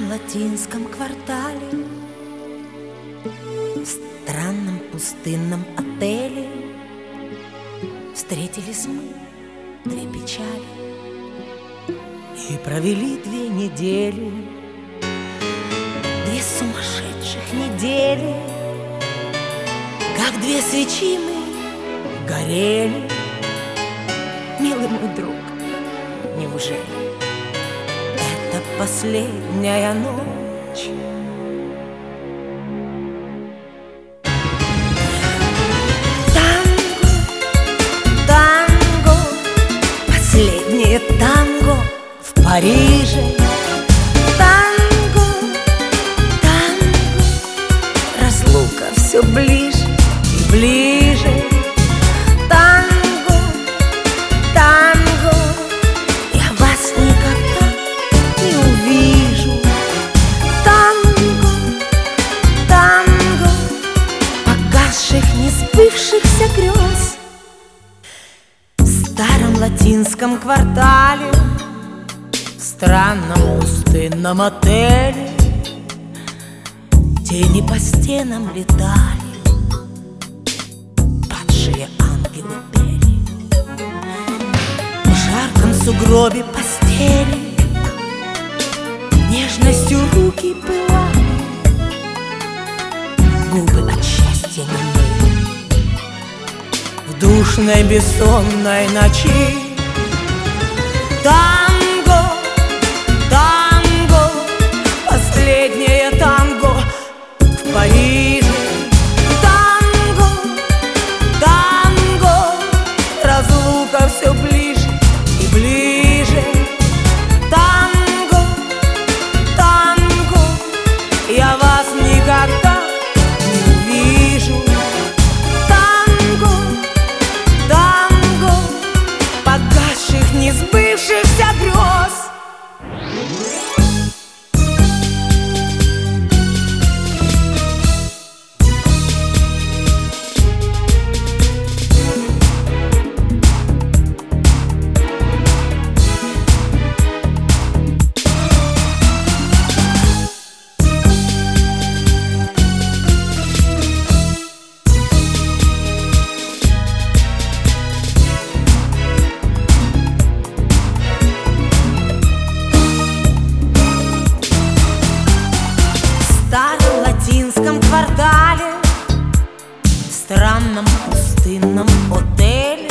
латинском квартале, в странном пустынном отеле встретились мы, две печали, и провели 2 недели, 2 сумасшедших недели. Как 2 свечи мы горели. Милый мой друг, неужели это последняя ночь? Танго, танго, последнее танго в Париже. Танго, танго, разлука все ближе и ближе. Танго, танго, я вас никогда не увижу. Танго, танго, погасших, не сбывшихся грез. В старом латинском квартале, в странном пустынном отеле тени по стенам летали, падшие ангелы пели. В жарком сугробе постели нежностью руки пылали, губы от счастья немыли. В душной бессонной ночи танго, танго, последнее танго в Париже. Танго, танго, разлука все ближе и ближе. Танго, танго, я вас никогда не увижу. Танго, танго, погасших, не сбывшихся грез. Квартале, в странном пустынном отеле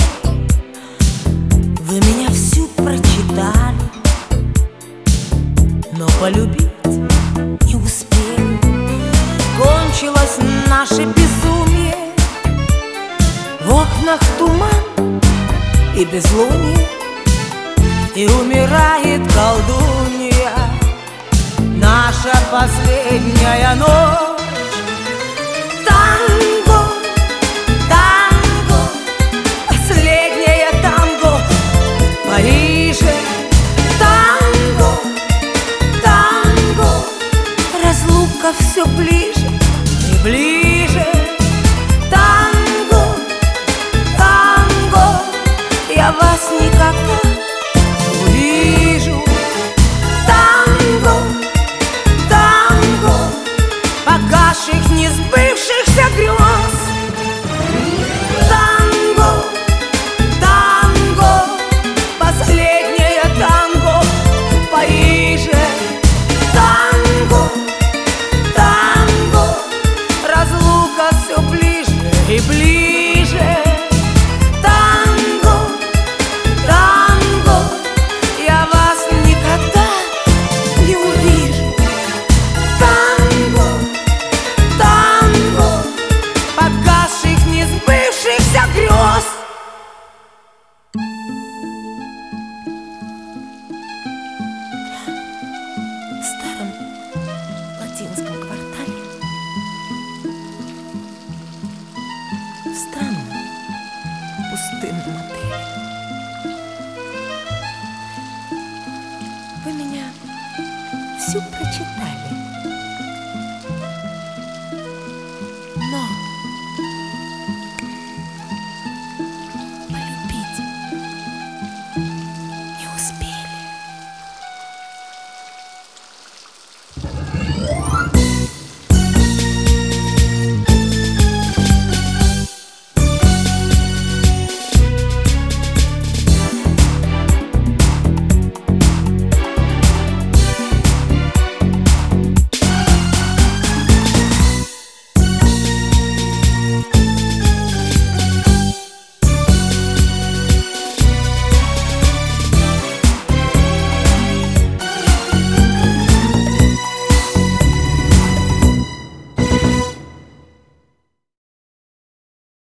вы меня всю прочитали, но полюбить не успели. Кончилось наше безумие, в окнах туман и безлуние, и умирает колдунья, наша последняя ночь. Танго, танго, последнее танго в Париже. Танго, танго, разлука все ближе и ближе. Танго, танго, я вас никогда не увижу. Танго, танго, погасших, не сбывшихся грез. Танго, танго, последнее танго в Париже. Танго, танго, разлука все ближе и ближе. Танго, танго, я вас никогда не увижу. Танго, танго, погасших, не сбывшихся грез. В старом латинском квартале, в странном пустынном отеле вы меня всю прочитали,